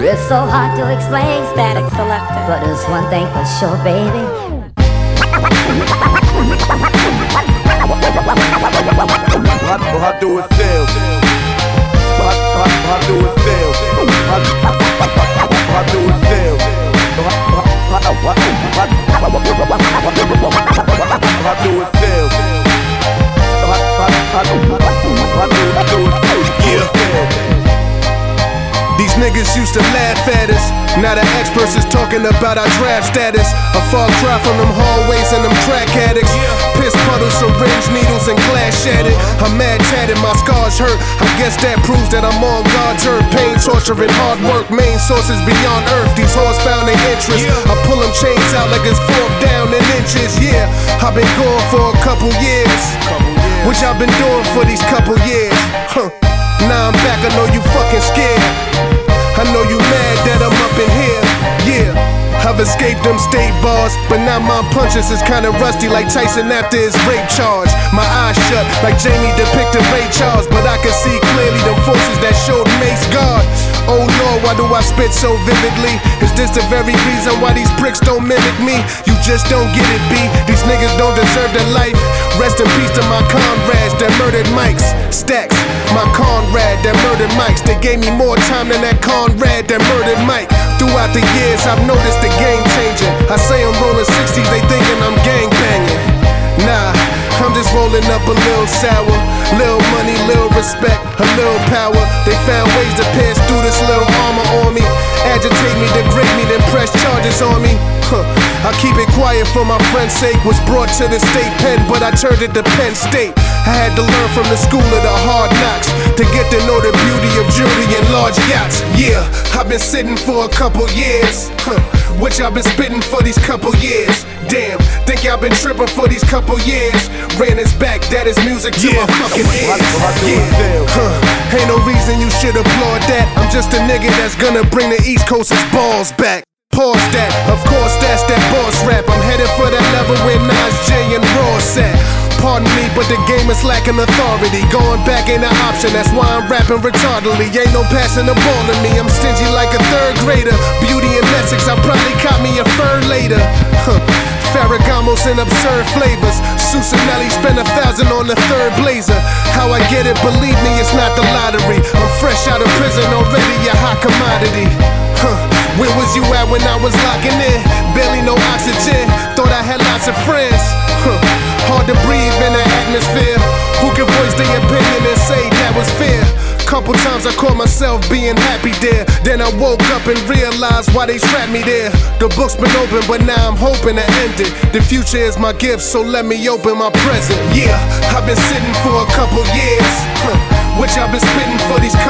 It's so hard to explain. Static Selector. But there's one thing for sure, baby. How do it feel? How do it feel? How do it feel? How do it feel? These niggas used to laugh at us. Now the experts is talking about our draft status. A far cry from them hallways and them crack addicts. Piss puddles, syringe needles, and glass shattered. I'm mad tatted, my scars hurt. I guess that proves that I'm on God's earth. Pain, torture, and hard work. Main sources beyond earth. These hoes found their interest. I pull them chains out like it's fourth down in inches. Yeah, I've been going for a couple years. Which I've been doing for these couple years. Now I'm back, I know you fucking scared. I know you mad that I'm up in here. Yeah, I've escaped them state bars, but now my punches is kinda rusty like Tyson after his rape charge. My eyes shut like Jamie depicted Ray Charles, but I can see clearly the forces that showed Mace guard. Oh Lord, why do I spit so vividly? Is this the very reason why these pricks don't mimic me? You just don't get it, B. These niggas don't deserve their life. Rest in peace to my comrades that murdered Mikes. Stacks, my Conrad that murdered Mikes. They gave me more time than that Conrad that murdered Mike. Throughout the years, I've noticed the game changing. I say I'm rolling 60s, they thinking I'm gang banging. Nah, I'm just rolling up a little sour. Little money, little respect, a little power. They found ways to pass through this little armor on me. Agitate me, degrade me, then press charges on me. I keep it quiet for my friend's sake. Was brought to the state pen, but I turned it to Penn State. I had to learn from the school of the hard knocks to get to know the beauty of jewelry and large yachts. Yeah, I've been sitting for a couple years. Which I've been spitting for these couple years. Damn, think y'all been tripping for these couple years. Ran his back, that is music to my fucking ears. Yeah, ain't no reason you should applaud that. I'm just a nigga that's gonna bring the East Coast's balls back. Pause that, of course that's that boss rap. I'm headed for that level where Nas J and Ross at. Pardon me, but the game is lacking authority. Going back ain't an option, that's why I'm rapping retardedly. Ain't no passing the ball to me, I'm stingy like a third grader. Beauty and Essex, I probably caught me a fur later. Ferragamos and absurd flavors. Susanelli spent 1,000 on the third blazer. How I get it, believe me, it's not the lottery. I'm fresh out of prison, already a hot commodity. Where was you at when I was locking in? Barely no oxygen, thought I had lots of friends. Hard to breathe in the atmosphere. Who can voice their opinion and say that was fair? Couple times I caught myself being happy there. Then I woke up and realized why they trapped me there. The book's been open, but now I'm hoping to end it. The future is my gift, so let me open my present. Yeah, I've been sitting for a couple years. Which I've been spitting for these